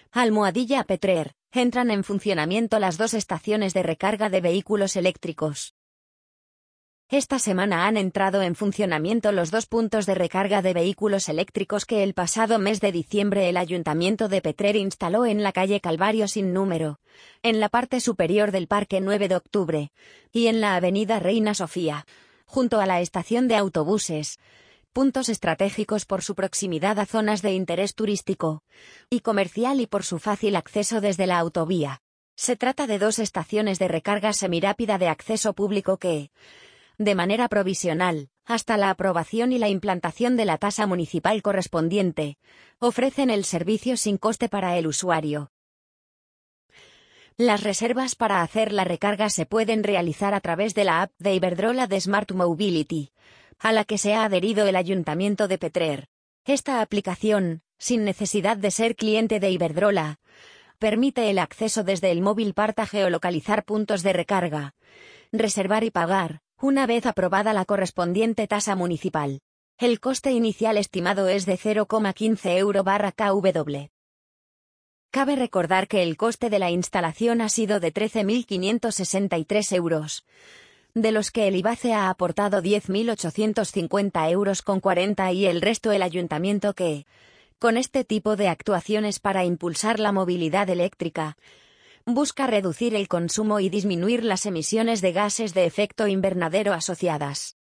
Almohadilla Petrer. Entran en funcionamiento las 2 estaciones de recarga de vehículos eléctricos. Esta semana han entrado en funcionamiento los 2 puntos de recarga de vehículos eléctricos que el pasado mes de diciembre el Ayuntamiento de Petrer instaló en la calle Calvario sin número, en la parte superior del Parque 9 de Octubre, y en la avenida Reina Sofía, junto a la estación de autobuses, puntos estratégicos por su proximidad a zonas de interés turístico y comercial y por su fácil acceso desde la autovía. Se trata de 2 estaciones de recarga semirápida de acceso público que, de manera provisional, hasta la aprobación y la implantación de la tasa municipal correspondiente, ofrecen el servicio sin coste para el usuario. Las reservas para hacer la recarga se pueden realizar a través de la app de Iberdrola de Smart Mobility, a la que se ha adherido el Ayuntamiento de Petrer. Esta aplicación, sin necesidad de ser cliente de Iberdrola, permite el acceso desde el móvil para geolocalizar puntos de recarga, reservar y pagar, una vez aprobada la correspondiente tasa municipal. El coste inicial estimado es de 0,15 euro/kW. Cabe recordar que el coste de la instalación ha sido de 13.563 euros, de los que el IBACE ha aportado 10.850 euros con 40 y el resto el ayuntamiento que, con este tipo de actuaciones para impulsar la movilidad eléctrica, busca reducir el consumo y disminuir las emisiones de gases de efecto invernadero asociadas.